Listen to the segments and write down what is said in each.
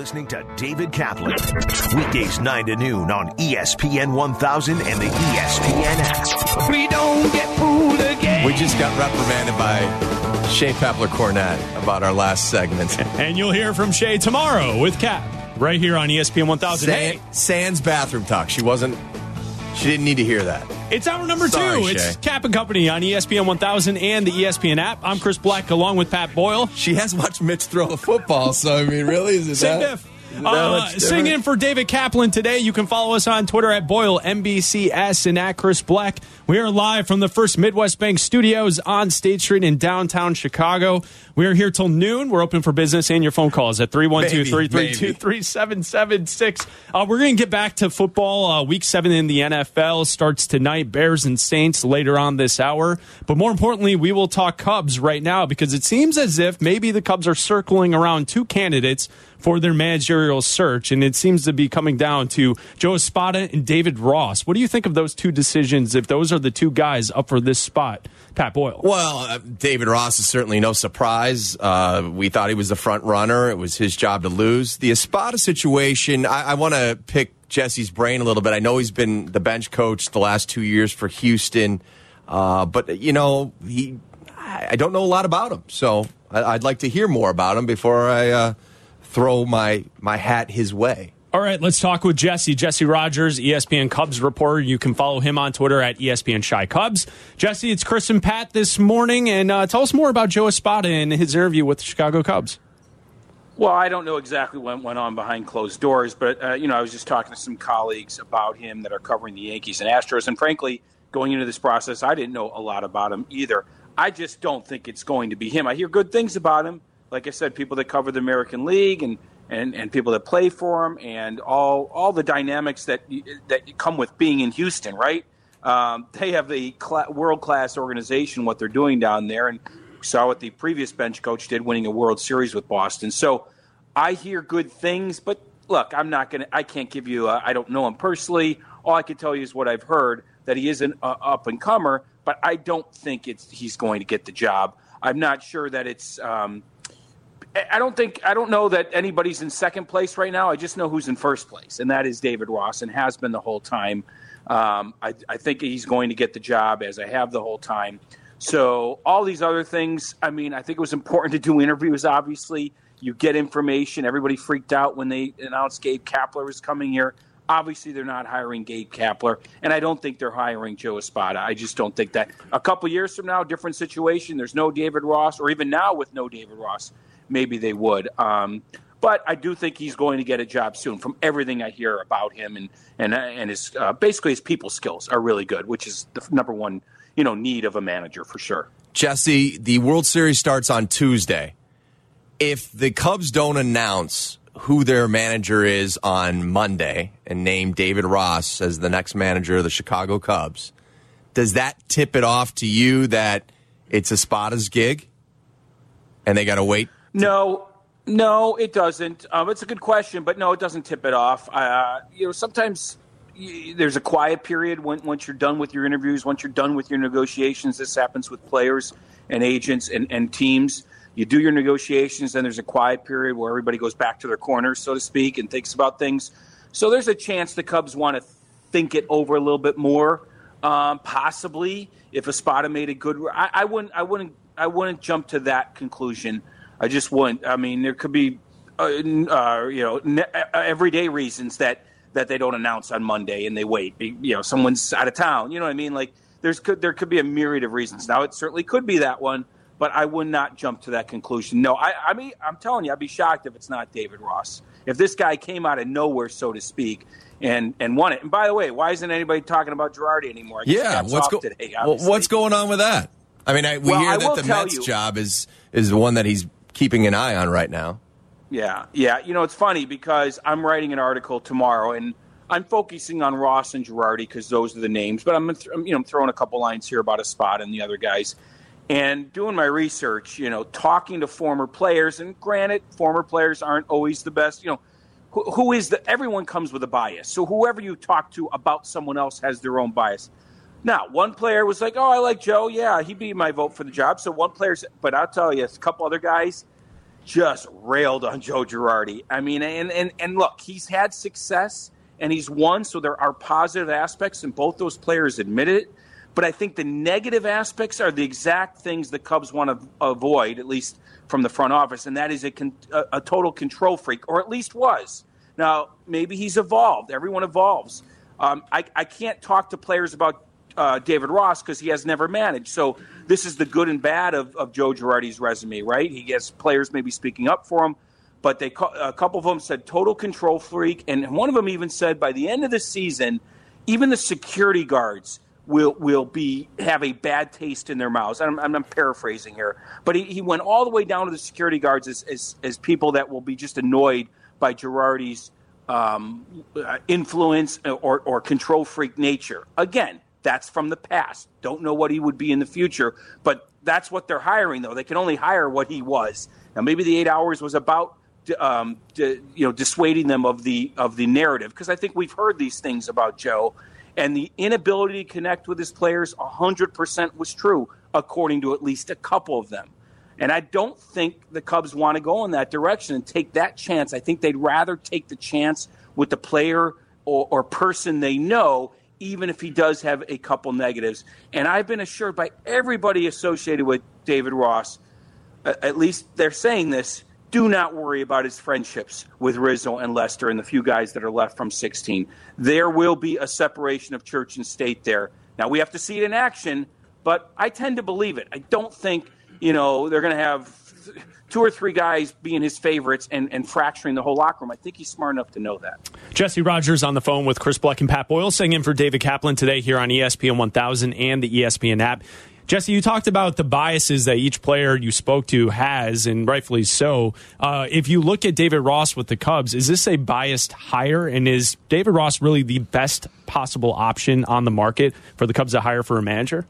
listening to David Kaplan. Weekdays 9 to noon on ESPN 1000 and the ESPN app. We don't get fooled again. We just got reprimanded by Shea Papler-Cornett about our last segment. And you'll hear from Shea tomorrow with Cap right here on ESPN 1000. Sans bathroom talk. She didn't need to hear that. It's hour number Sorry, 2. It's Shea. Cap and Company on ESPN 1000 and the ESPN app. I'm Chris Black along with Pat Boyle. She has watched Mitch throw the football, so I mean, really, is it Same that? diff. Is it that much different? Singing in for David Kaplan today. You can follow us on Twitter at Boyle MBCS and at Chris Black. We are live from the First Midwest Bank Studios on State Street in downtown Chicago. We are here till noon. We're open for business and your phone calls at 312-332-3776. We're going to get back to football. Week 7 in the NFL starts tonight. Bears and Saints later on this hour. But more importantly, we will talk Cubs right now because it seems as if maybe the Cubs are circling around 2 candidates for their managerial search, and it seems to be coming down to Joe Espada and David Ross. What do you think of those 2 decisions if those are the 2 guys up for this spot? Pat Boyle. Well, David Ross is certainly no surprise. We thought he was the front runner. It was his job to lose. The Espada situation, I want to pick Jesse's brain a little bit. I know he's been the bench coach the last 2 years for Houston, but, you know, I don't know a lot about him. So I'd like to hear more about him before I throw my hat his way. All right, let's talk with Jesse. Jesse Rogers, ESPN Cubs reporter. You can follow him on Twitter at ESPN Shy Cubs. Jesse, it's Chris and Pat this morning, and tell us more about Joe Espada and his interview with the Chicago Cubs. Well, I don't know exactly what went on behind closed doors, but, I was just talking to some colleagues about him that are covering the Yankees and Astros, and frankly, going into this process, I didn't know a lot about him either. I just don't think it's going to be him. I hear good things about him. Like I said, people that cover the American League and people that play for him and all the dynamics that come with being in Houston, right? They have the world-class organization, what they're doing down there, and we saw what the previous bench coach did, winning a World Series with Boston. So I hear good things, but look, I can't give you I don't know him personally. All I can tell you is what I've heard, that he is an up-and-comer, but I don't think he's going to get the job. I'm not sure that it's I don't know that anybody's in second place right now. I just know who's in first place, and that is David Ross, and has been the whole time. I think he's going to get the job, as I have the whole time. So all these other things, I think it was important to do interviews, obviously. You get information. Everybody freaked out when they announced Gabe Kapler was coming here. Obviously, they're not hiring Gabe Kapler, and I don't think they're hiring Joe Espada. I just don't think that. A couple years from now, different situation. There's no David Ross, or even now with no David Ross, maybe they would. But I do think he's going to get a job soon. From everything I hear about him, and his basically his people skills are really good, which is the number one need of a manager for sure. Jesse, the World Series starts on Tuesday. If the Cubs don't announce who their manager is on Monday and name David Ross as the next manager of the Chicago Cubs, does that tip it off to you that it's Espada's gig and they got to wait? No, it doesn't. It's a good question, but no, it doesn't tip it off. Sometimes there's a quiet period once you're done with your interviews, once you're done with your negotiations. This happens with players and agents and teams. You do your negotiations, then there's a quiet period where everybody goes back to their corners, so to speak, and thinks about things. So there's a chance the Cubs want to think it over a little bit more. Possibly, if Espada made a good, I wouldn't jump to that conclusion. I just wouldn't. There could be, everyday reasons that they don't announce on Monday and they wait. Someone's out of town. You know what I mean? Like there could be a myriad of reasons. Now it certainly could be that one, but I would not jump to that conclusion. No, I'm telling you, I'd be shocked if it's not David Ross. If this guy came out of nowhere, so to speak, and won it. And by the way, why isn't anybody talking about Girardi anymore? What's going on with that? We hear that the Mets job is the one that he's keeping an eye on right now. Yeah. It's funny because I'm writing an article tomorrow, and I'm focusing on Ross and Girardi because those are the names. But I'm throwing a couple lines here about Espada and the other guys. And doing my research, talking to former players, and granted, former players aren't always the best. Everyone comes with a bias. So whoever you talk to about someone else has their own bias. Now, one player was like, "Oh, I like Joe. Yeah, he'd be my vote for the job." So one player, but I'll tell you, a couple other guys, just railed on Joe Girardi. I mean, and look, he's had success and he's won, so there are positive aspects, and both those players admitted it. But I think the negative aspects are the exact things the Cubs want to avoid, at least from the front office, and that is a total control freak, or at least was. Now, maybe he's evolved. Everyone evolves. I can't talk to players about David Ross because he has never managed. So this is the good and bad of Joe Girardi's resume, right? He gets players maybe speaking up for him, but a couple of them said total control freak, and one of them even said by the end of the season, even the security guards will have a bad taste in their mouths. I'm paraphrasing here, but he went all the way down to the security guards as people that will be just annoyed by Girardi's influence or control freak nature. Again, that's from the past. Don't know what he would be in the future, but that's what they're hiring, though. They can only hire what he was. Now, maybe the 8 hours was about dissuading them of the narrative, because I think we've heard these things about Joe. And the inability to connect with his players 100% was true, according to at least a couple of them. And I don't think the Cubs want to go in that direction and take that chance. I think they'd rather take the chance with the player or person they know, even if he does have a couple negatives. And I've been assured by everybody associated with David Ross, at least they're saying this, do not worry about his friendships with Rizzo and Lester and the few guys that are left from 16. There will be a separation of church and state there. Now, we have to see it in action, but I tend to believe it. I don't think, they're going to have 2 or 3 guys being his favorites and fracturing the whole locker room. I think he's smart enough to know that. Jesse Rogers on the phone with Chris Bleck and Pat Boyle, sitting in for David Kaplan today here on ESPN 1000 and the ESPN app. Jesse, you talked about the biases that each player you spoke to has, and rightfully so. If you look at David Ross with the Cubs, is this a biased hire? And is David Ross really the best possible option on the market for the Cubs to hire for a manager?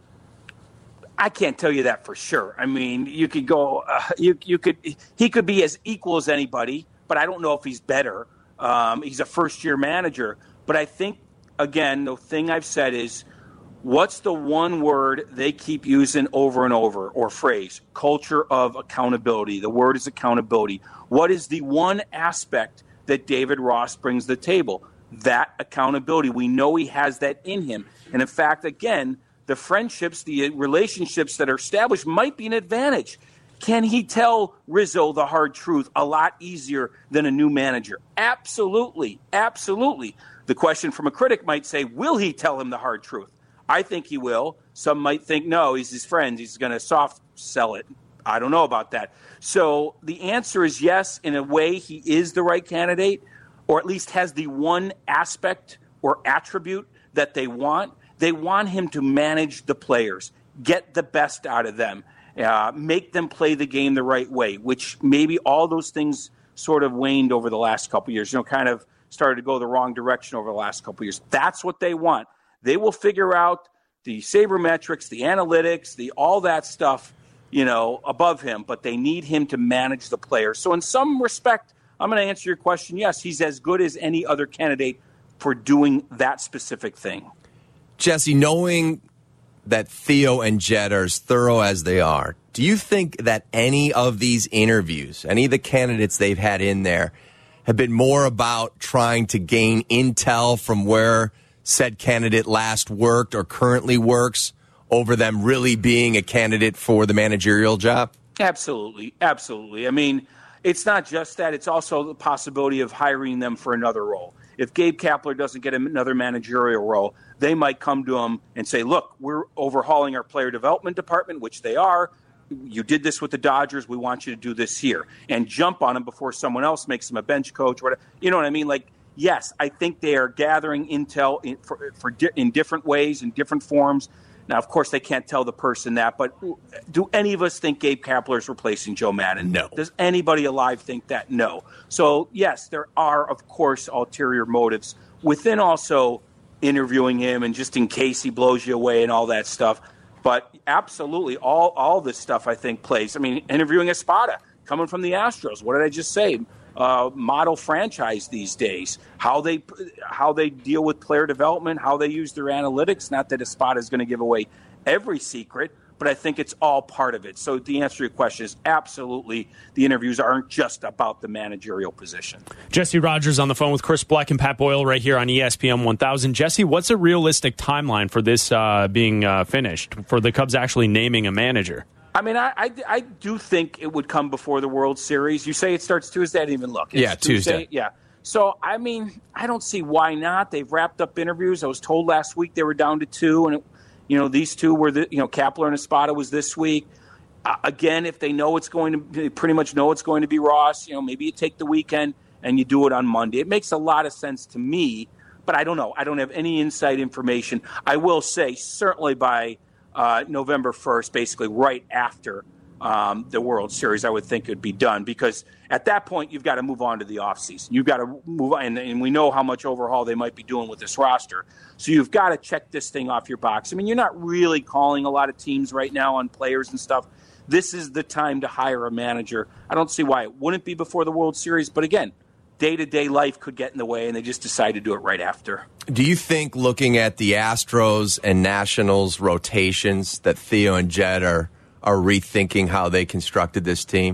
I can't tell you that for sure. I mean, you could go, he could be as equal as anybody, but I don't know if he's better. He's a first-year manager. But I think, again, the thing I've said is, what's the one word they keep using over and over, or phrase? Culture of accountability. The word is accountability. What is the one aspect that David Ross brings to the table? That accountability. We know he has that in him. And in fact, again, the friendships, the relationships that are established might be an advantage. Can he tell Rizzo the hard truth a lot easier than a new manager? Absolutely. Absolutely. The question from a critic might say, will he tell him the hard truth? I think he will. Some might think, no, he's his friend. He's going to soft sell it. I don't know about that. So the answer is yes. In a way, he is the right candidate, or at least has the one aspect or attribute that they want. They want him to manage the players, get the best out of them, make them play the game the right way, which maybe all those things sort of waned over the last couple of years, kind of started to go the wrong direction over the last couple of years. That's what they want. They will figure out the sabermetrics, the analytics, all that stuff, above him, but they need him to manage the players. So in some respect, I'm going to answer your question. Yes, he's as good as any other candidate for doing that specific thing. Jesse, knowing that Theo and Jed are as thorough as they are, do you think that any of these interviews, any of the candidates they've had in there, have been more about trying to gain intel from where said candidate last worked or currently works over them really being a candidate for the managerial job? Absolutely. Absolutely. I mean, it's not just that. It's also the possibility of hiring them for another role. If Gabe Kapler doesn't get another managerial role, they might come to him and say, look, we're overhauling our player development department, which they are. You did this with the Dodgers. We want you to do this here. And jump on him before someone else makes him a bench coach. Or whatever. You know what I mean? Like, yes, I think they are gathering intel in different ways, in different forms. Now, of course, they can't tell the person that, but do any of us think Gabe Kapler is replacing Joe Maddon? No. Does anybody alive think that? No. So, yes, there are, of course, ulterior motives within also interviewing him and just in case he blows you away and all that stuff. But absolutely, all this stuff, I think, plays. I mean, interviewing Espada, coming from the Astros. What did I just say? Model franchise these days, how they deal with player development, how they use their analytics. Not that Espada is going to give away every secret, but I think it's all part of it. So the answer to your question is absolutely the interviews aren't just about the managerial position. Jesse Rogers on the phone with Chris Black and Pat Boyle right here on ESPN 1000. Jesse, what's a realistic timeline for this being finished, for the Cubs actually naming a manager? I mean, I do think it would come before the World Series. You say it starts Tuesday? I didn't even look. It's Tuesday. Yeah. So, I mean, I don't see why not. They've wrapped up interviews. I was told last week they were down to 2, and these two were Kapler and Espada was this week. Again, if they know pretty much know it's going to be Ross, maybe you take the weekend and you do it on Monday. It makes a lot of sense to me, but I don't know. I don't have any inside information. I will say certainly by November 1st, basically right after the World Series, I would think it would be done, because at that point you've got to move on to the offseason. You've got to move on, and we know how much overhaul they might be doing with this roster. So you've got to check this thing off your box. I mean, you're not really calling a lot of teams right now on players and stuff. This is the time to hire a manager. I don't see why it wouldn't be before the World Series, but again, day-to-day life could get in the way, and they just decide to do it right after. Do you think, looking at the Astros and Nationals rotations, that Theo and Jed are rethinking how they constructed this team?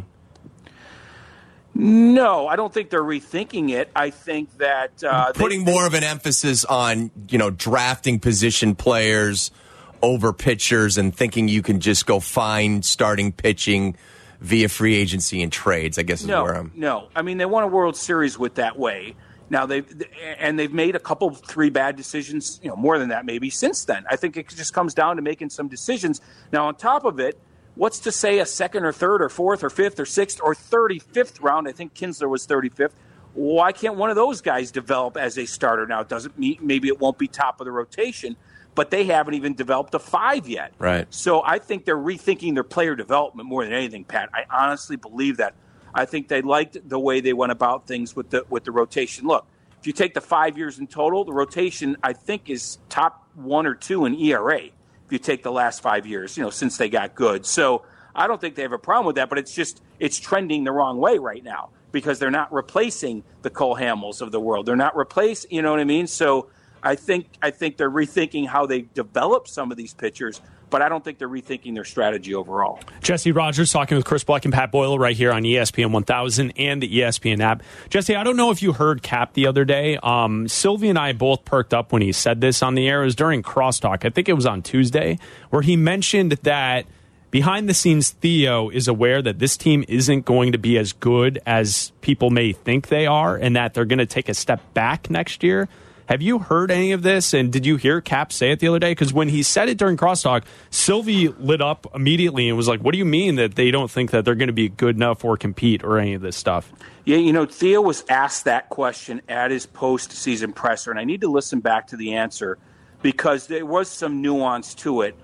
No, I don't think they're rethinking it. I think that putting more of an emphasis on, drafting position players over pitchers and thinking you can just go find starting pitching via free agency and trades, I guess is where I'm. No. I mean, they won a World Series with that way. Now they've made a couple 3 bad decisions, more than that maybe since then. I think it just comes down to making some decisions. Now on top of it, what's to say a second or third or fourth or fifth or sixth or 35th round? I think Kinsler was 35th. Why can't one of those guys develop as a starter? Now, it doesn't mean maybe it won't be top of the rotation, but they haven't even developed a 5 yet. Right. So I think they're rethinking their player development more than anything, Pat. I honestly believe that. I think they liked the way they went about things with the rotation. Look, if you take the 5 years in total, the rotation, I think, is top 1 or 2 in ERA. If you take the last 5 years, since they got good. So I don't think they have a problem with that, but it's trending the wrong way right now, because they're not replacing the Cole Hamels of the world. They're not replacing, you know what I mean? So I think they're rethinking how they develop some of these pitchers, but I don't think they're rethinking their strategy overall. Jesse Rogers talking with Chris Black and Pat Boyle right here on ESPN 1000 and the ESPN app. Jesse, I don't know if you heard Cap the other day. Sylvie and I both perked up when he said this on the air. It was during Crosstalk. I think it was on Tuesday, where he mentioned that behind the scenes, Theo is aware that this team isn't going to be as good as people may think they are, and that they're going to take a step back next year. Have you heard any of this? And did you hear Cap say it the other day? Because when he said it during Crosstalk, Sylvie lit up immediately and was like, what do you mean that they don't think that they're going to be good enough or compete or any of this stuff? Yeah, Theo was asked that question at his postseason presser, and I need to listen back to the answer because there was some nuance to it.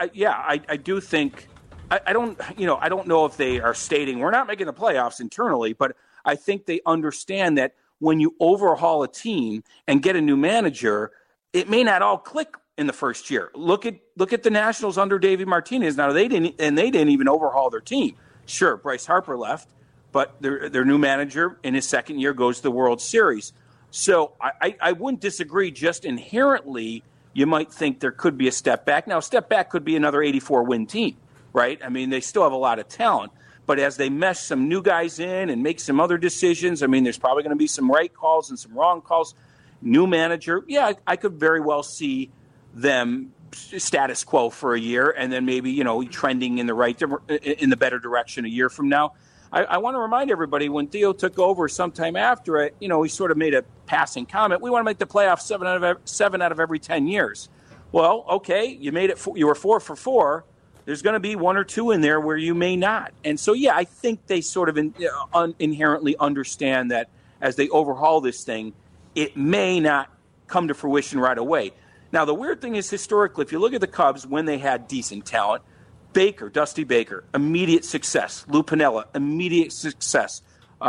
I do think I don't know if they are stating we're not making the playoffs internally, but I think they understand that when you overhaul a team and get a new manager, it may not all click in the first year. Look at the Nationals under David Martinez. Now they didn't even overhaul their team. Sure, Bryce Harper left, but their new manager in his second year goes to the World Series. So I wouldn't disagree. Just inherently, you might think there could be a step back. Now, a step back could be another 84-win team, right? I mean, they still have a lot of talent. But as they mesh some new guys in and make some other decisions, I mean, there's probably going to be some right calls and some wrong calls. New manager, yeah, I could very well see them status quo for a year and then maybe, trending in the better direction a year from now. I want to remind everybody, when Theo took over sometime after it, he sort of made a passing comment. We want to make the playoffs 7 out of every 10 years. Well, okay, you made it. You were 4 for 4. There's going to be 1 or 2 in there where you may not. And so, yeah, I think they sort of inherently understand that as they overhaul this thing, it may not come to fruition right away. Now, the weird thing is, historically, if you look at the Cubs when they had decent talent, Dusty Baker, immediate success. Lou Piniella, immediate success.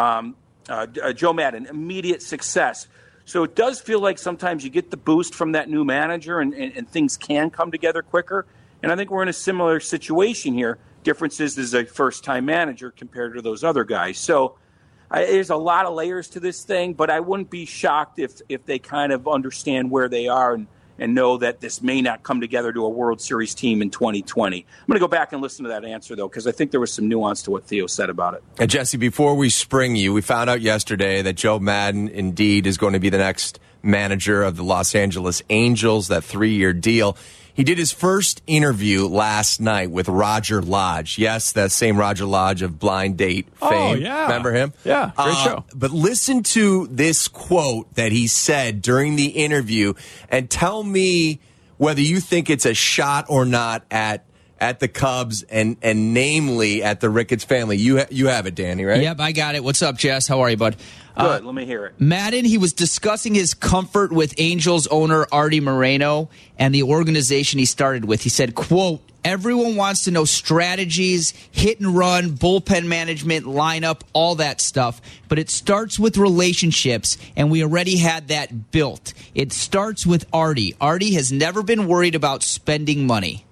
Joe Madden, immediate success. So it does feel like sometimes you get the boost from that new manager and things can come together quicker. And I think we're in a similar situation here. Difference is there's a first-time manager compared to those other guys. So there's a lot of layers to this thing, but I wouldn't be shocked if they kind of understand where they are and and know that this may not come together to a World Series team in 2020. I'm going to go back and listen to that answer, though, because I think there was some nuance to what Theo said about it. And Jesse, before we spring you, we found out yesterday that Joe Maddon indeed is going to be the next manager of the Los Angeles Angels, that 3-year deal. He did his first interview last night with Roger Lodge. Yes, that same Roger Lodge of Blind Date fame. Oh, yeah. Remember him? Yeah, great show. But listen to this quote that he said during the interview and tell me whether you think it's a shot or not at the Cubs and namely at the Ricketts family. You have it, Danny, right? Yep, I got it. What's up, Jess? How are you, bud? Good. Let me hear it. Maddon, he was discussing his comfort with Angels owner Artie Moreno and the organization he started with. He said, quote, everyone wants to know strategies, hit and run, bullpen management, lineup, all that stuff. But it starts with relationships, and we already had that built. It starts with Artie. Artie has never been worried about spending money.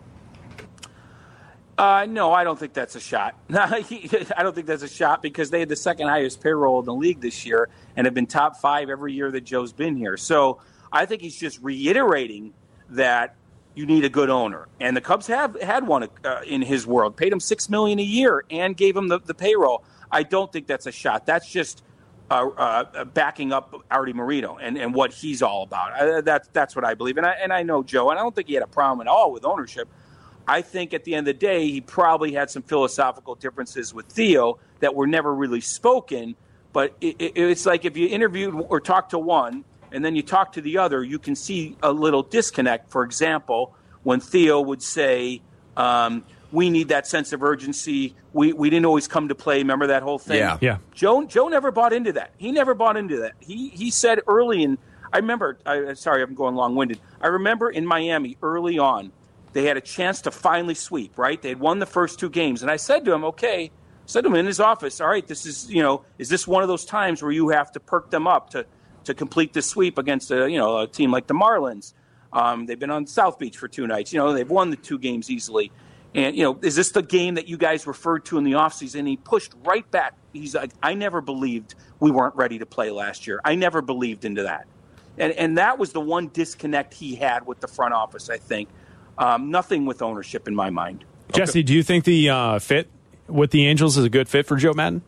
No, I don't think that's a shot. I don't think that's a shot because they had the second highest payroll in the league this year and have been top 5 every year that Joe's been here. So I think he's just reiterating that you need a good owner. And the Cubs have had one in his world, paid him $6 million a year and gave him the payroll. I don't think that's a shot. That's just backing up Artie Moreno and what he's all about. That's what I believe. And I know Joe, and I don't think he had a problem at all with ownership. I think at the end of the day, he probably had some philosophical differences with Theo that were never really spoken. But it's like if you interviewed or talked to one and then you talk to the other, you can see a little disconnect. For example, when Theo would say, we need that sense of urgency. We didn't always come to play. Remember that whole thing? Yeah. Joe never bought into that. He never bought into that. He said early in – I remember – sorry, I'm going long-winded. I remember in Miami early on, they had a chance to finally sweep, right? They had won the first 2 games. And I said to him, in his office, all right, this is, is this one of those times where you have to perk them up to complete the sweep against a team like the Marlins? They've been on South Beach for 2 nights. They've won the 2 games easily. And, is this the game that you guys referred to in the offseason? And he pushed right back. He's like, I never believed we weren't ready to play last year. I never believed into that. And that was the one disconnect he had with the front office, I think. Nothing with ownership in my mind. Jesse, do you think the fit with the Angels is a good fit for Joe Maddon?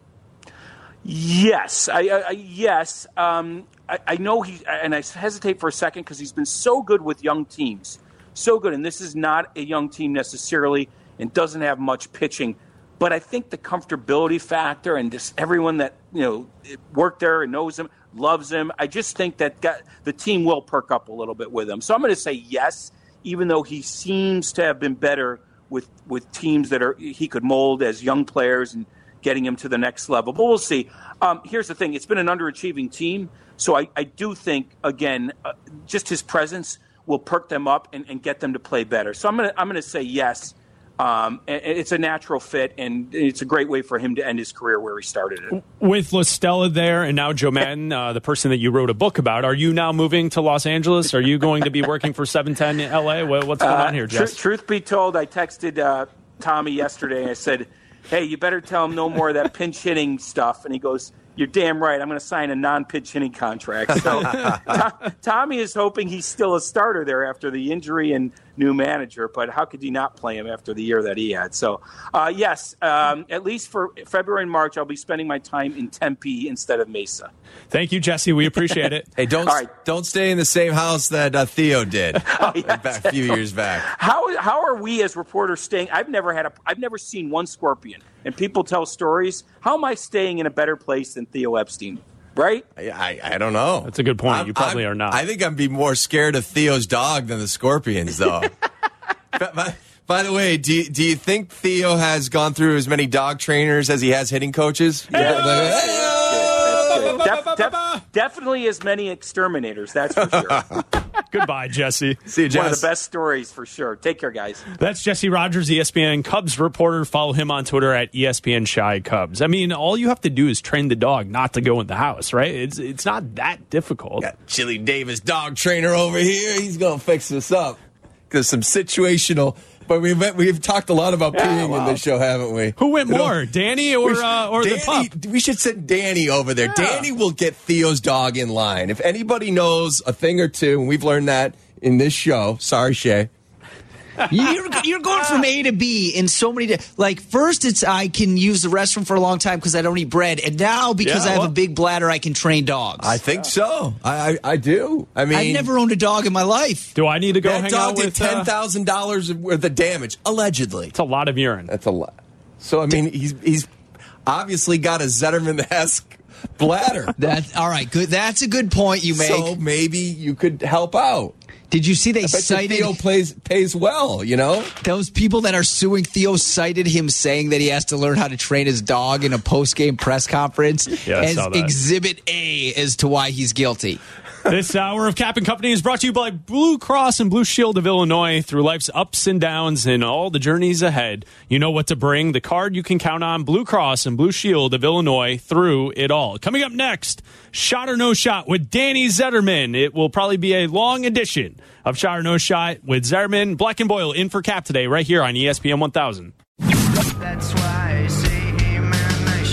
Yes. Yes. I know and I hesitate for a second because he's been so good with young teams. So good. And this is not a young team necessarily and doesn't have much pitching. But I think the comfortability factor and just everyone that, worked there and knows him, loves him, I just think that the team will perk up a little bit with him. So I'm going to say yes. Even though he seems to have been better with teams that he could mold as young players and getting him to the next level. But we'll see. Here's the thing. It's been an underachieving team. So I do think, again, just his presence will perk them up and get them to play better. So I'm gonna say yes. It's a natural fit, and it's a great way for him to end his career where he started it. With La Stella there and now Joe Maddon, the person that you wrote a book about, are you now moving to Los Angeles? Are you going to be working for 710 LA? What's going on here, Jess? Truth be told, I texted Tommy yesterday, and I said, hey, you better tell him no more of that pinch hitting stuff. And he goes, you're damn right. I'm going to sign a non-pitch hitting contract. So Tommy is hoping he's still a starter there after the injury and new manager. But how could he not play him after the year that he had? So, yes, at least for February and March, I'll be spending my time in Tempe instead of Mesa. Thank you, Jesse. We appreciate it. Hey, don't stay in the same house that Theo did a few years back. How are we as reporters staying? I've never seen one scorpion. And people tell stories. How am I staying in a better place than Theo Epstein? Right? I don't know. That's a good point. You probably are not. I think I'd be more scared of Theo's dog than the scorpions, though. By the way, do you think Theo has gone through as many dog trainers as he has hitting coaches? Definitely as many exterminators, that's for sure. Goodbye, Jesse. See you, Jess. One of the best stories for sure. Take care, guys. That's Jesse Rogers, ESPN Cubs reporter. Follow him on Twitter at ESPN Shy Cubs. I mean, all you have to do is train the dog not to go in the house, right? It's not that difficult. Got Chili Davis, dog trainer over here. He's going to fix this up. Because some situational... But we've talked a lot about peeing in this show, haven't we? Who went more, Danny or the pup? We should send Danny over there. Yeah. Danny will get Theo's dog in line. If anybody knows a thing or two, and we've learned that in this show. Sorry, Shay. You're going from A to B in so many. Like, first, it's I can use the restroom for a long time because I don't eat bread, and now because I have a big bladder, I can train dogs. I think so. I do. I mean, I've never owned a dog in my life. Do I need to go hang out with $10,000 worth of damage allegedly? It's a lot of urine. That's a lot. So I mean, he's obviously got a Zetterman-esque bladder. All right. Good. That's a good point you make. So maybe you could help out. Did you see they I bet cited Theo pays well, you know? Those people that are suing Theo cited him saying that he has to learn how to train his dog in a post-game press conference as Exhibit A as to why he's guilty. This hour of Cap and Company is brought to you by Blue Cross and Blue Shield of Illinois. Through life's ups and downs and all the journeys ahead, you know what to bring. The card you can count on, Blue Cross and Blue Shield of Illinois, through it all. Coming up next, Shot or No Shot with Danny Zetterman. It will probably be a long edition of Shot or No Shot with Zetterman. Black and Boyle in for Cap today, right here on ESPN 1000. That's why I say, hey man, I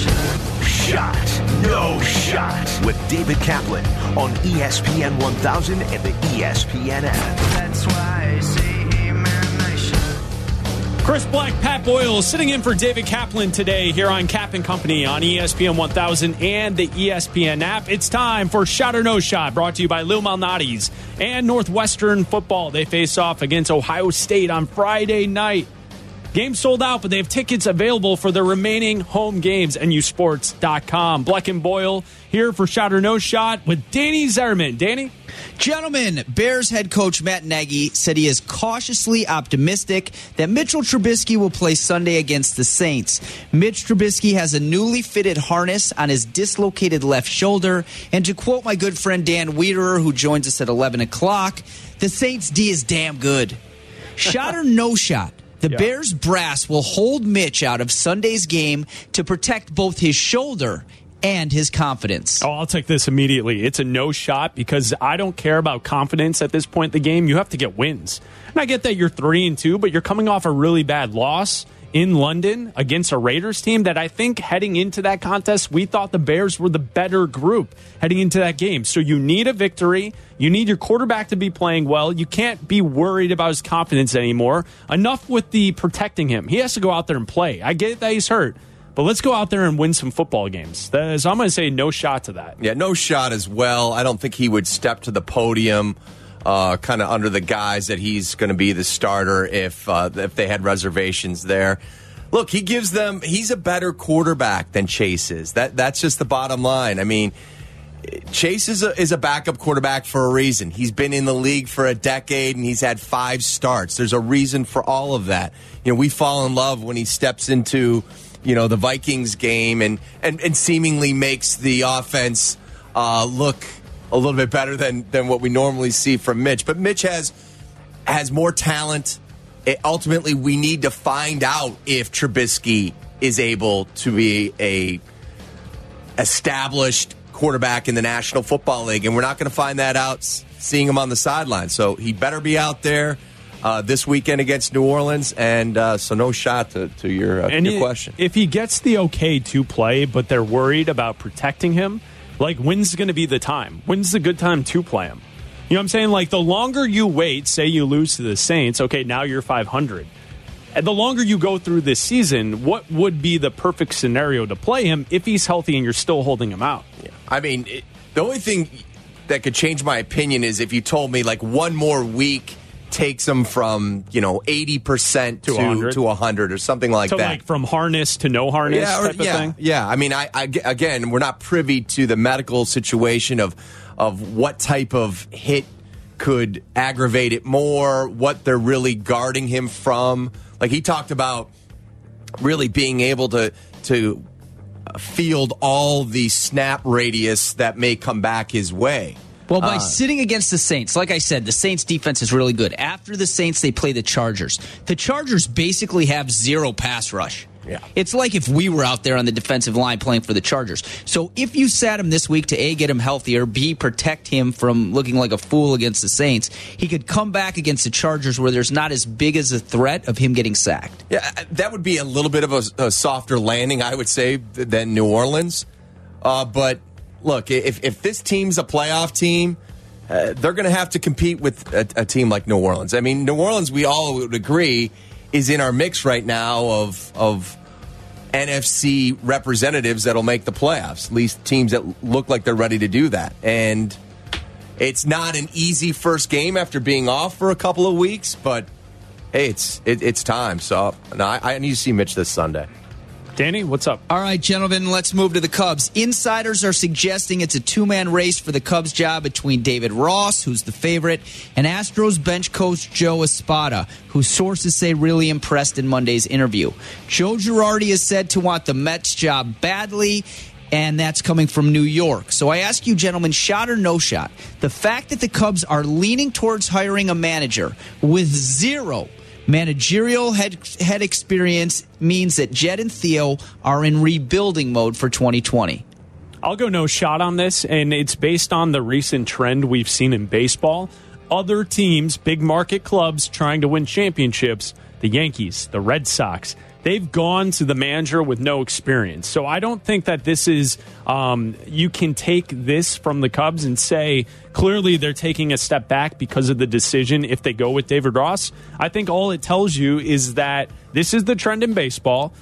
Shot, No Shot with David Kaplan on ESPN 1000 and the ESPN app. That's why I say, hey man, I should. Chris Black, Pat Boyle sitting in for David Kaplan today here on Cap and Company on ESPN 1000 and the ESPN app. It's time for Shot or No Shot, brought to you by Lou Malnati's and Northwestern Football. They face off against Ohio State on Friday night. Game sold out, but they have tickets available for the remaining home games. NUSports.com. Black and Boyle here for Shot or No Shot with Danny Zetterman. Danny? Gentlemen, Bears head coach Matt Nagy said he is cautiously optimistic that Mitchell Trubisky will play Sunday against the Saints. Mitch Trubisky has a newly fitted harness on his dislocated left shoulder. And to quote my good friend Dan Wiederer, who joins us at 11 o'clock, the Saints D is damn good. Shot or no shot? The Bears brass will hold Mitch out of Sunday's game to protect both his shoulder and his confidence. Oh, I'll take this immediately. It's a no shot because I don't care about confidence at this point in the game. You have to get wins. And I get that you're 3-2, but you're coming off a really bad loss in London against a Raiders team that I think heading into that contest, we thought the Bears were the better group heading into that game. So you need a victory. You need your quarterback to be playing well. You can't be worried about his confidence anymore. Enough with the protecting him. He has to go out there and play. I get that he's hurt, but let's go out there and win some football games. So I'm going to say no shot to that. Yeah, no shot as well. I don't think he would step to the podium kind of under the guise that he's going to be the starter if they had reservations there. Look, he's a better quarterback than Chase is. That's just the bottom line. I mean, Chase is a backup quarterback for a reason. He's been in the league for a decade, and he's had 5 starts. There's a reason for all of that. You know, we fall in love when he steps into, you know, the Vikings game and seemingly makes the offense look a little bit better than what we normally see from Mitch. But Mitch has more talent. Ultimately, we need to find out if Trubisky is able to be a established quarterback in the National Football League, and we're not going to find that out seeing him on the sideline. So he better be out there this weekend against New Orleans, and so no shot to your question. If he gets the okay to play, but they're worried about protecting him, like, when's going to be the time? When's the good time to play him? You know what I'm saying? Like, the longer you wait, say you lose to the Saints, okay, now you're 500. And the longer you go through this season, what would be the perfect scenario to play him if he's healthy and you're still holding him out? Yeah. I mean, the only thing that could change my opinion is if you told me, like, one more week takes him from, 80% to 100 or something like that. So, like, from harness to no harness type of thing? Yeah, I mean, again, we're not privy to the medical situation of what type of hit could aggravate it more, what they're really guarding him from. Like, he talked about really being able to field all the snap radius that may come back his way. Well, by sitting against the Saints, like I said, the Saints defense is really good. After the Saints, they play the Chargers. The Chargers basically have 0 pass rush. Yeah. It's like if we were out there on the defensive line playing for the Chargers. So if you sat him this week to A, get him healthier, B, protect him from looking like a fool against the Saints, he could come back against the Chargers where there's not as big as a threat of him getting sacked. Yeah, that would be a little bit of a softer landing, I would say, than New Orleans. But look, if this team's a playoff team, they're going to have to compete with a team like New Orleans. I mean, New Orleans, we all would agree, is in our mix right now of NFC representatives that'll make the playoffs, at least teams that look like they're ready to do that. And it's not an easy first game after being off for a couple of weeks, but hey, it's time. So no, I need to see Mitch this Sunday. Danny, what's up? All right, gentlemen, let's move to the Cubs. Insiders are suggesting it's a two-man race for the Cubs job between David Ross, who's the favorite, and Astros bench coach Joe Espada, who sources say really impressed in Monday's interview. Joe Girardi is said to want the Mets job badly, and that's coming from New York. So I ask you, gentlemen, shot or no shot, the fact that the Cubs are leaning towards hiring a manager with zero managerial head experience means that Jed and Theo are in rebuilding mode for 2020. I'll go no shot on this, and it's based on the recent trend we've seen in baseball. Other teams, big market clubs trying to win championships, the Yankees, the Red Sox, they've gone to the manager with no experience. So I don't think that this is, you can take this from the Cubs and say, clearly they're taking a step back because of the decision if they go with David Ross. I think all it tells you is that this is the trend in baseball.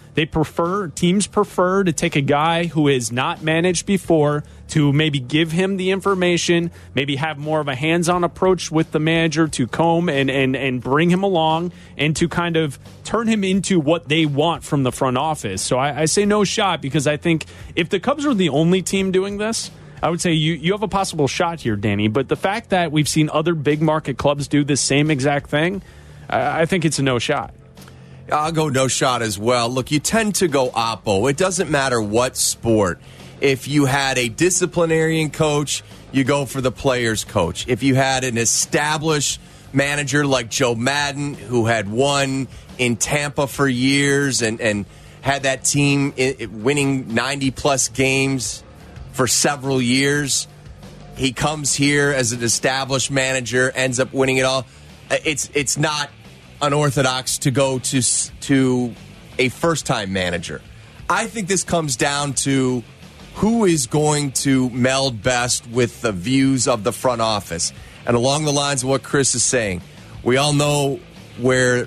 Teams prefer to take a guy who has not managed before to maybe give him the information, maybe have more of a hands-on approach with the manager to comb and bring him along and to kind of turn him into what they want from the front office. So I say no shot because I think if the Cubs are the only team doing this, I would say you have a possible shot here, Danny. But the fact that we've seen other big market clubs do the same exact thing, I think it's a no shot. I'll go no shot as well. Look, you tend to go oppo. It doesn't matter what sport. If you had a disciplinarian coach, you go for the player's coach. If you had an established manager like Joe Madden, who had won in Tampa for years and had that team winning 90-plus games for several years, he comes here as an established manager, ends up winning it all. It's not unorthodox to go to a first-time manager. I think this comes down to who is going to meld best with the views of the front office. And along the lines of what Chris is saying, we all know where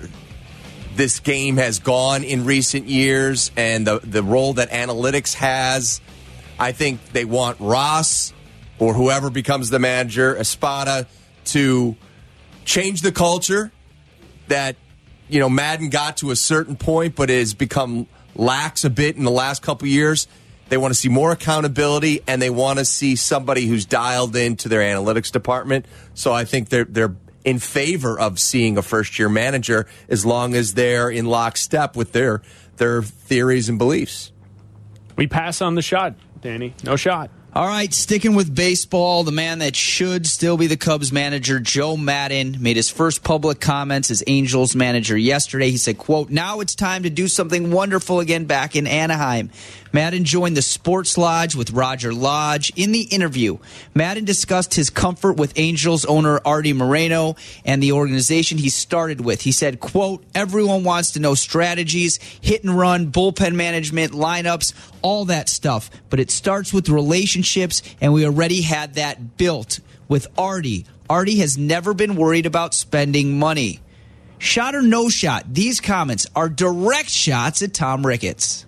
this game has gone in recent years and the role that analytics has. I think they want Ross or whoever becomes the manager, Espada, to change the culture that, Madden got to a certain point, but it has become lax a bit in the last couple of years. They want to see more accountability, and they want to see somebody who's dialed into their analytics department. So I think they're in favor of seeing a first-year manager as long as they're in lockstep with their theories and beliefs. We pass on the shot, Danny. No shot. All right, sticking with baseball, the man that should still be the Cubs manager, Joe Madden, made his first public comments as Angels manager yesterday. He said, quote, "Now it's time to do something wonderful again back in Anaheim." Madden joined the Sports Lodge with Roger Lodge. In the interview, Madden discussed his comfort with Angels owner Artie Moreno and the organization he started with. He said, quote, "Everyone wants to know strategies, hit and run, bullpen management, lineups, all that stuff. But it starts with relationships, and we already had that built with Artie. Artie has never been worried about spending money." Shot or no shot, these comments are direct shots at Tom Ricketts.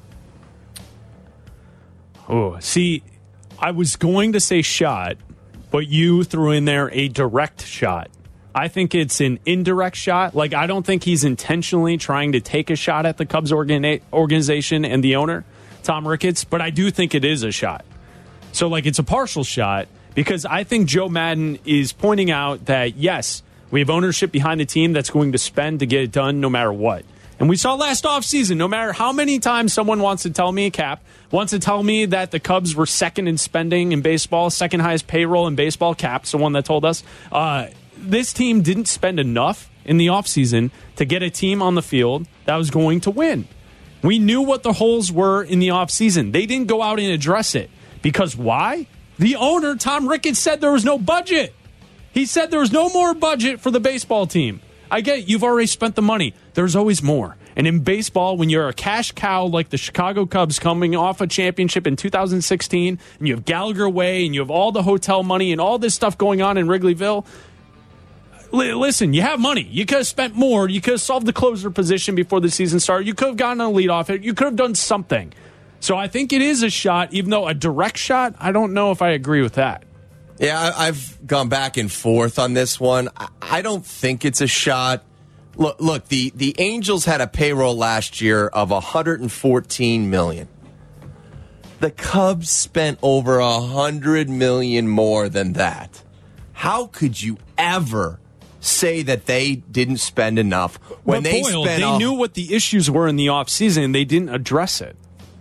Oh, see, I was going to say shot, but you threw in there a direct shot. I think it's an indirect shot. Like, I don't think he's intentionally trying to take a shot at the Cubs organization and the owner, Tom Ricketts, but I do think it is a shot. So, it's a partial shot because I think Joe Madden is pointing out that, yes, we have ownership behind the team that's going to spend to get it done no matter what. And we saw last offseason, no matter how many times someone wants to tell me, Cap, wants to tell me that the Cubs were second in spending in baseball, second highest payroll in baseball, Cap's the one that told us, this team didn't spend enough in the offseason to get a team on the field that was going to win. We knew what the holes were in the offseason. They didn't go out and address it. Because why? The owner, Tom Ricketts, said there was no budget. He said there was no more budget for the baseball team. I get it, you've already spent the money. There's always more. And in baseball, when you're a cash cow like the Chicago Cubs coming off a championship in 2016, and you have Gallagher Way, and you have all the hotel money and all this stuff going on in Wrigleyville, listen, you have money. You could have spent more. You could have solved the closer position before the season started. You could have gotten a leadoff hit. You could have done something. So I think it is a shot, even though a direct shot, I don't know if I agree with that. Yeah, I've gone back and forth on this one. I don't think it's a shot. Look, the Angels had a payroll last year of $114 million. The Cubs spent over $100 million more than that. How could you ever say that they didn't spend enough when but they Boyle, spent? They knew what the issues were in the offseason, and they didn't address it.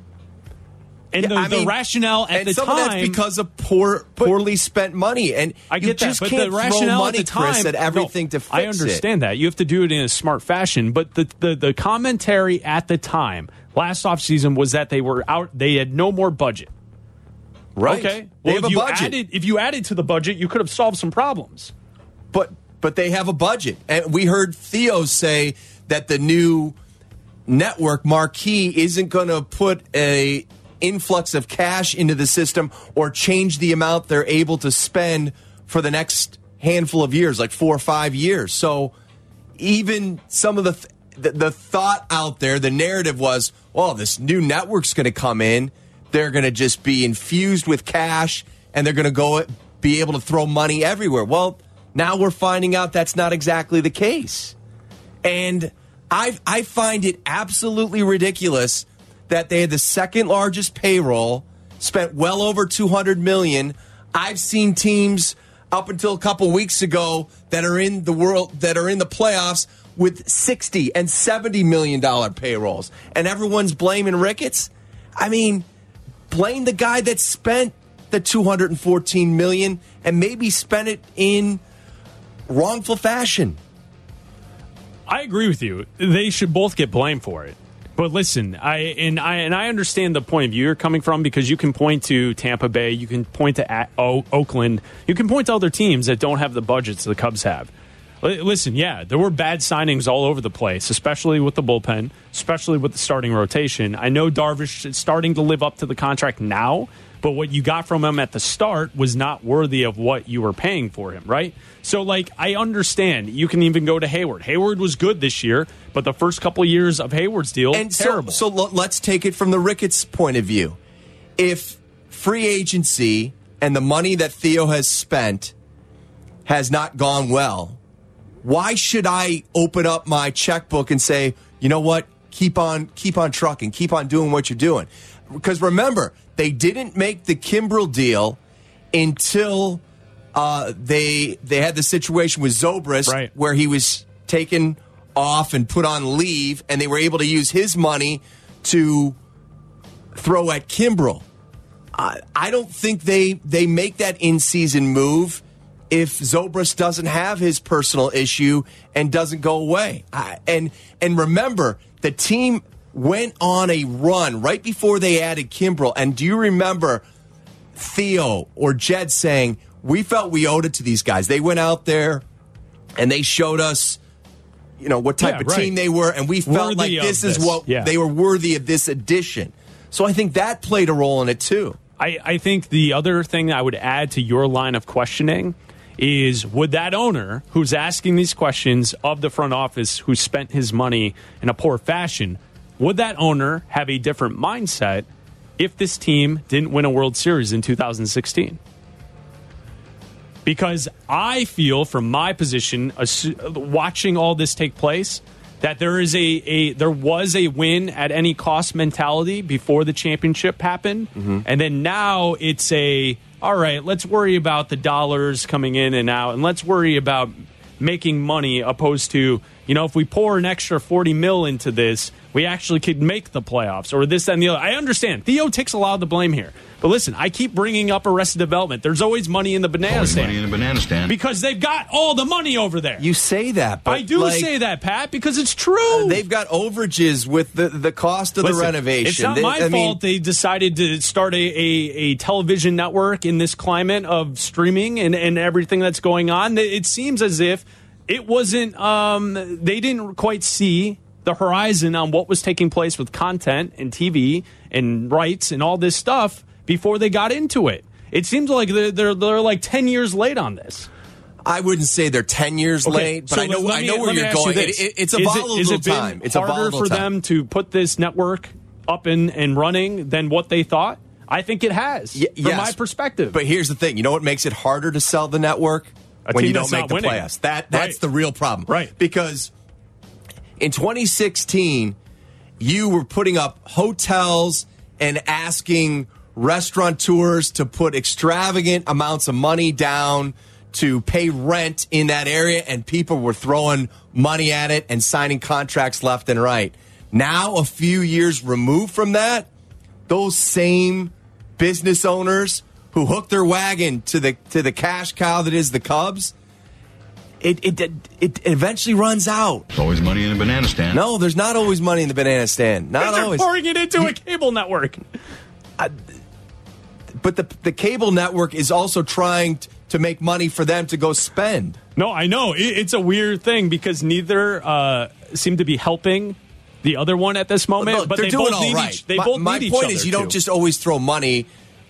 And the rationale at the some time, of that's because of poorly spent money, and I get you just that, but can't the rationale throw money, at the time, Chris, at everything to fix it. I understand that you have to do it in a smart fashion, but the commentary at the time last offseason was that they were out; they had no more budget. Right? Okay, They have a budget. If you added to the budget, you could have solved some problems. But they have a budget, and we heard Theo say that the new network Marquee isn't going to put a influx of cash into the system or change the amount they're able to spend for the next handful of years, like 4 or 5 years. So even some of the thought out there, the narrative was, well, this new network's going to come in. They're going to just be infused with cash, and they're going to be able to throw money everywhere. Well, now we're finding out that's not exactly the case. And I find it absolutely ridiculous that they had the second largest payroll, spent well over $200 million. I've seen teams up until a couple weeks ago that are in the playoffs with $60 and $70 million payrolls, and everyone's blaming Ricketts. I mean, blame the guy that spent the $214 million and maybe spent it in wrongful fashion. I agree with you. They should both get blamed for it. But listen, I understand the point of view you're coming from, because you can point to Tampa Bay, you can point to Oakland, you can point to other teams that don't have the budgets the Cubs have. Listen, yeah, there were bad signings all over the place, especially with the bullpen, especially with the starting rotation. I know Darvish is starting to live up to the contract now, but what you got from him at the start was not worthy of what you were paying for him, right? So, I understand. You can even go to Hayward. Hayward was good this year, but the first couple of years of Hayward's deal, terrible. So let's take it from the Ricketts point of view. If free agency and the money that Theo has spent has not gone well, why should I open up my checkbook and say, you know what, keep on trucking, keep on doing what you're doing? Because remember, they didn't make the Kimbrel deal until they had the situation with Zobrist, right, where he was taken off and put on leave, and they were able to use his money to throw at Kimbrel. I don't think they make that in-season move if Zobrist doesn't have his personal issue and doesn't go away. And remember, the team went on a run right before they added Kimbrel. And do you remember Theo or Jed saying, we felt we owed it to these guys? They went out there and they showed us, what type of team they were, and we felt like this is what they were worthy of this addition. So I think that played a role in it too. I think the other thing I would add to your line of questioning is, would that owner who's asking these questions of the front office, who spent his money in a poor fashion, would that owner have a different mindset if this team didn't win a World Series in 2016? Because I feel, from my position, watching all this take place, that there was a win at any cost mentality before the championship happened, and then now it's all right, let's worry about the dollars coming in and out, and let's worry about making money, opposed to, if we pour an extra $40 million into this, we actually could make the playoffs, or this, that, and the other. I understand. Theo takes a lot of the blame here. But listen, I keep bringing up Arrested Development. There's always money in the banana stand. Because they've got all the money over there. You say that, but I do say that, Pat, because it's true. They've got overages with the cost of the renovation. It's not my fault they decided to start a television network in this climate of streaming and everything that's going on. It seems as if it wasn't, they didn't quite see the horizon on what was taking place with content and TV and rights and all this stuff before they got into it. It seems like they're like 10 years late on this. I wouldn't say they're 10 years late, but I know where you're going. It's a volatile time. It's harder for them to put this network up and running than what they thought? I think it has, from my perspective. But here's the thing. You know what makes it harder to sell the network? When you don't make the playoffs. That's the real problem. Right. Because in 2016, you were putting up hotels and asking restaurateurs to put extravagant amounts of money down to pay rent in that area, and people were throwing money at it and signing contracts left and right. Now, a few years removed from that, those same business owners who hooked their wagon to the cash cow that is the Cubs, it eventually runs out. There's always money in a banana stand. No, there's not always money in the banana stand. Not always. They're pouring it into a cable network. But the cable network is also trying to make money for them to go spend. No, I know. It's a weird thing because neither seem to be helping the other one at this moment. Look, but they're they doing both all need right. They both my need point each is other, you don't just always throw money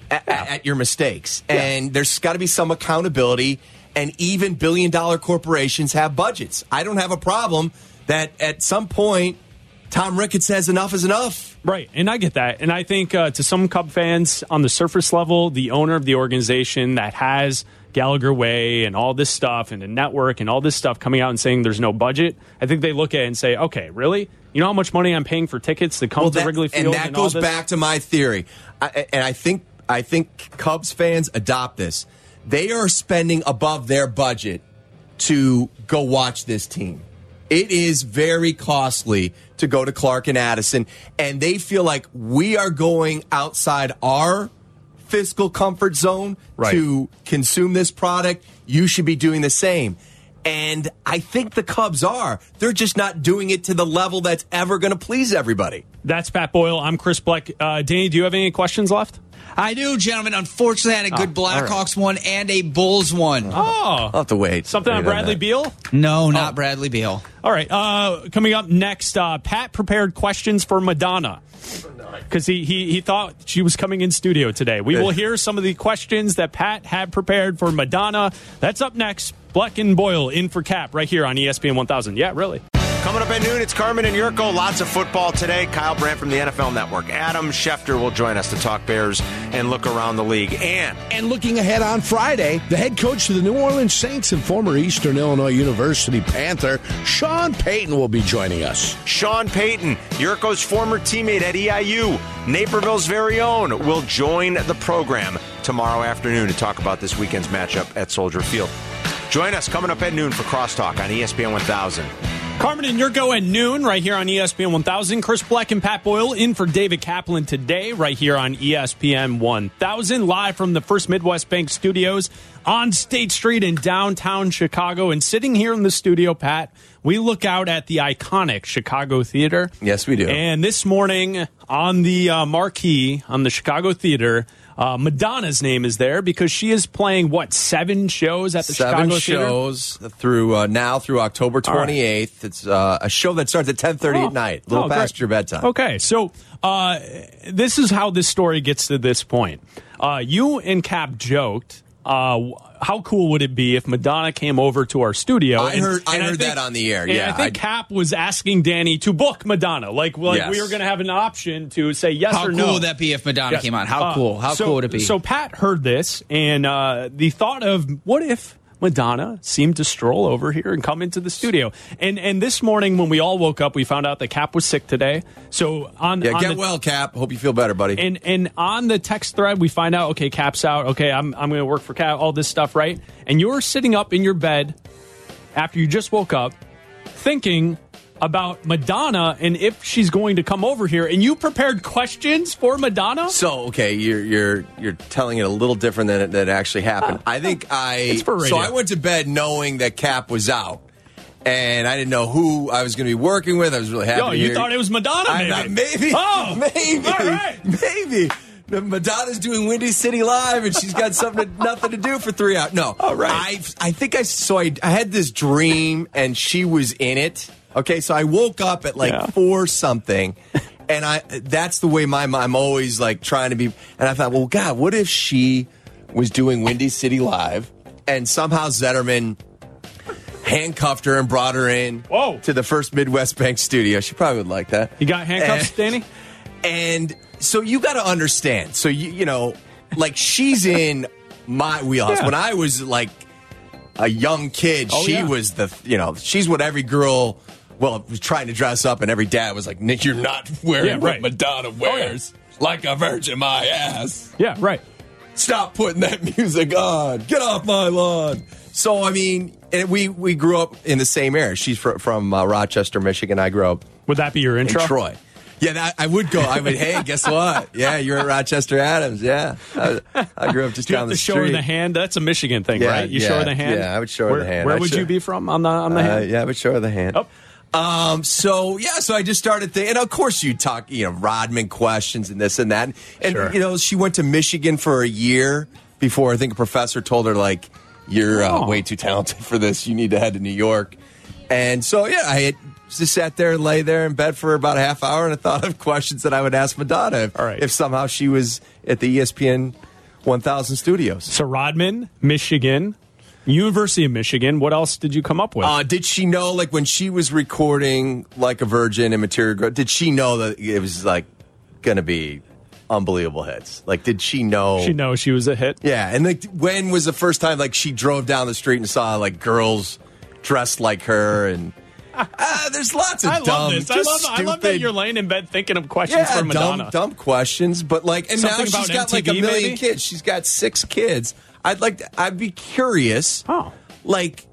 at your mistakes. And there's got to be some accountability. And even billion-dollar corporations have budgets. I don't have a problem that at some point Tom Ricketts says enough is enough. Right, and I get that. And I think to some Cub fans on the surface level, the owner of the organization that has Gallagher Way and all this stuff and the network and all this stuff coming out and saying there's no budget, I think they look at it and say, okay, really? You know how much money I'm paying for tickets to come to Wrigley Field? And that goes back to my theory. I think Cubs fans adopt this. They are spending above their budget to go watch this team. It is very costly to go to Clark and Addison, and they feel like we are going outside our fiscal comfort zone to consume this product. You should be doing the same. And I think the Cubs are. They're just not doing it to the level that's ever going to please everybody. That's Pat Boyle. I'm Chris Bleck. Danny, do you have any questions left? I do, gentlemen. Unfortunately, I had a good Blackhawks one and a Bulls one. I'll have to wait. Something on Bradley Beal? No, not Bradley Beal. All right. Coming up next, Pat prepared questions for Madonna because he thought she was coming in studio today. We will hear some of the questions that Pat had prepared for Madonna. That's up next. Bleck and Boyle in for Cap right here on ESPN 1000. Yeah, really. Coming up at noon, it's Carmen and Yurko. Lots of football today. Kyle Brandt from the NFL Network. Adam Schefter will join us to talk Bears and look around the league. And looking ahead on Friday, the head coach of the New Orleans Saints and former Eastern Illinois University Panther, Sean Payton, will be joining us. Sean Payton, Yurko's former teammate at EIU, Naperville's very own, will join the program tomorrow afternoon to talk about this weekend's matchup at Soldier Field. Join us coming up at noon for Crosstalk on ESPN 1000. Carmen and Yurko at noon right here on ESPN 1000. Chris Bleck and Pat Boyle in for David Kaplan today right here on ESPN 1000. Live from the First Midwest Bank Studios on State Street in downtown Chicago. And sitting here in the studio, Pat, we look out at the iconic Chicago Theater. Yes, we do. And this morning on the marquee on the Chicago Theater, Madonna's name is there because she is playing, 7 shows at the Chicago Theater? 7 shows through October 28th. Right. It's a show that starts at 10:30 at night, a little past your bedtime. Okay, so this is how this story gets to this point. You and Cap joked, how cool would it be if Madonna came over to our studio? I heard that on the air. Yeah, I think Cap was asking Danny to book Madonna. Like yes. We were going to have an option to say yes or no. How cool would that be if Madonna came on? How cool? How cool would it be? So Pat heard this, and the thought of what if Madonna seemed to stroll over here and come into the studio. And this morning when we all woke up, we found out that Cap was sick today. So get well, Cap. Hope you feel better, buddy. And on the text thread, we find out, okay, Cap's out. Okay, I'm going to work for Cap. All this stuff, right? And you're sitting up in your bed after you just woke up, thinking about Madonna and if she's going to come over here, and you prepared questions for Madonna. So okay, you're telling it a little different than it actually happened. I think it's for radio. So I went to bed knowing that Cap was out, and I didn't know who I was going to be working with. I was really happy. You thought it was Madonna? Maybe. Oh, maybe. All right. Maybe. Madonna's doing Windy City Live, and she's got nothing to do for 3 hours. No, all right. I think I had this dream, and she was in it. Okay, so I woke up at like 4 something, and that's the way I'm always like trying to be. And I thought, well, God, what if she was doing Windy City Live, and somehow Zetterman handcuffed her and brought her in to the First Midwest Bank studio? She probably would like that. You got handcuffs, Danny? And so you got to understand. So, you know, like she's in my wheelhouse. Yeah. When I was like a young kid, she was she's what every girl, was trying to dress up, and every dad was like, Nick, you're not wearing what Madonna wears. Like a virgin, my ass. Yeah, right. Stop putting that music on. Get off my lawn. So, I mean, and we grew up in the same area. She's from Rochester, Michigan. I grew up. Would that be your intro? In Troy. Yeah, I would go. I would, hey, guess what? Yeah, you're at Rochester Adams. Yeah. I grew up just down the street. Do you have to show her the hand? That's a Michigan thing, right? You show her the hand? Yeah, I would show her the hand. Where would you be from on the hand? Yeah, I would show her the hand. Oh. So I just started thinking, and of course you talk, Rodman questions and this and that. And, she went to Michigan for a year before I think a professor told her, like, you're way too talented for this. You need to head to New York. And so, I had just sat there and lay there in bed for about a half hour, and I thought of questions that I would ask Madonna if somehow she was at the ESPN 1000 studios. So Rodman, Michigan, University of Michigan. What else did you come up with? Did she know, like, when she was recording Like a Virgin and Material Girl, did she know that it was, like, going to be unbelievable hits? Like, did she know? She know she was a hit? Yeah. And, like, when was the first time, like, she drove down the street and saw, like, girls dressed like her? And there's lots of I dumb, love this. I love that you're laying in bed thinking of questions for Madonna. Dumb questions. But, like, and something now she's got, MTV, like, a million maybe? kids. She's got 6 kids. I'd be curious. Oh. Like,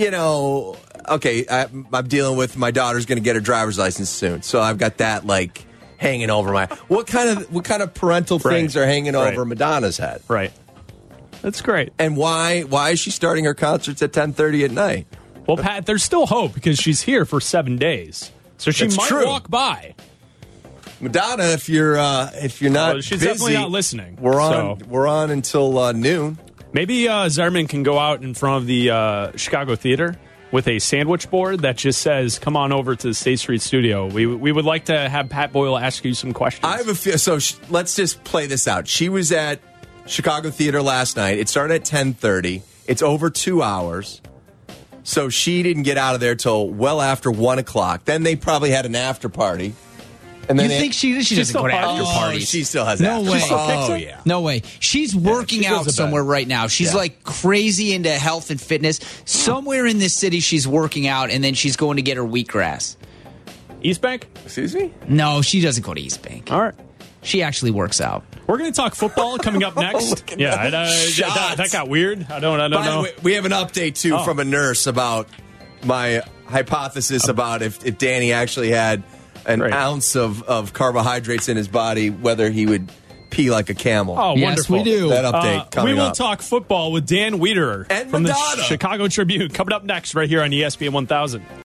okay, I'm dealing with my daughter's going to get her driver's license soon. So I've got that, like, hanging over my... What kind of parental things are hanging over Madonna's head? Right. That's great. And why is she starting her concerts at 10:30 at night? Well, Pat, there's still hope because she's here for 7 days. So she might walk by. Madonna, if you're not she's busy, definitely not listening. We're on until noon. Maybe Zerman can go out in front of the Chicago Theater with a sandwich board that just says, come on over to the State Street Studio. We would like to have Pat Boyle ask you some questions. I have a feel. So let's just play this out. She was at Chicago Theater last night. It started at 10:30. It's over 2 hours. So she didn't get out of there till well after 1 o'clock. Then they probably had an after party. And then you think she doesn't go to after parties? She still has no after way. Oh, yeah. No way. She's working out to somewhere bed. right now. She's like crazy into health and fitness. Somewhere in this city, she's working out, and then she's going to get her wheatgrass. East Bank? Excuse me? No, she doesn't go to East Bank. All right. She actually works out. We're going to talk football coming up next. That got weird. I don't By know. the way, we have an update, too, from a nurse about my hypothesis about if Danny actually had an ounce of carbohydrates in his body, whether he would pee like a camel. Oh, yes, wonderful. we do. That update coming We will up. talk football with Dan Wiederer And from Madonna. the Chicago Tribune coming up next right here on ESPN 1000.